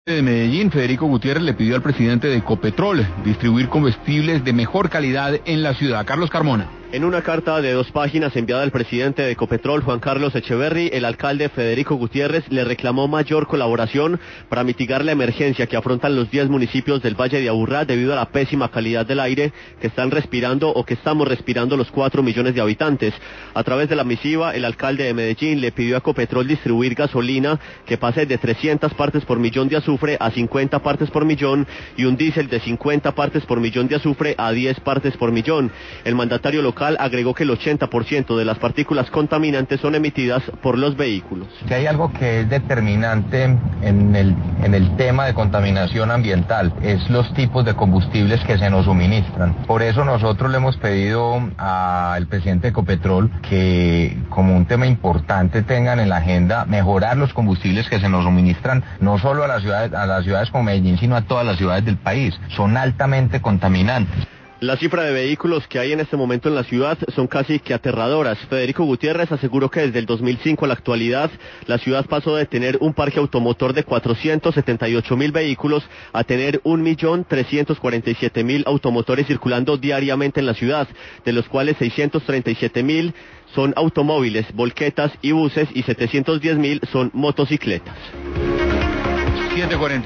De Medellín, Federico Gutiérrez le pidió al presidente de Ecopetrol distribuir combustibles de mejor calidad en la ciudad. Carlos Carmona. En una carta de 2 páginas enviada al presidente de Ecopetrol, Juan Carlos Echeverry, el alcalde Federico Gutiérrez le reclamó mayor colaboración para mitigar la emergencia que afrontan los 10 municipios del Valle de Aburrá debido a la pésima calidad del aire que están respirando o que estamos respirando los 4 millones de habitantes. A través de la misiva, el alcalde de Medellín le pidió a Ecopetrol distribuir gasolina que pase de 300 partes por millón de azufre a 50 partes por millón y un diésel de 50 partes por millón de azufre a 10 partes por millón. El mandatario local agregó que el 80% de las partículas contaminantes son emitidas por los vehículos. Que hay algo que es determinante en el tema de contaminación ambiental, es los tipos de combustibles que se nos suministran. Por eso nosotros le hemos pedido al presidente de Ecopetrol que como un tema importante tengan en la agenda mejorar los combustibles que se nos suministran, no solo a las ciudades como Medellín, sino a todas las ciudades del país. Son altamente contaminantes. La cifra de vehículos que hay en este momento en la ciudad son casi que aterradoras. Federico Gutiérrez aseguró que desde el 2005 a la actualidad, la ciudad pasó de tener un parque automotor de 478.000 vehículos a tener 1.347.000 automotores circulando diariamente en la ciudad, de los cuales 637.000 son automóviles, volquetas y buses y 710.000 son motocicletas. 7:40.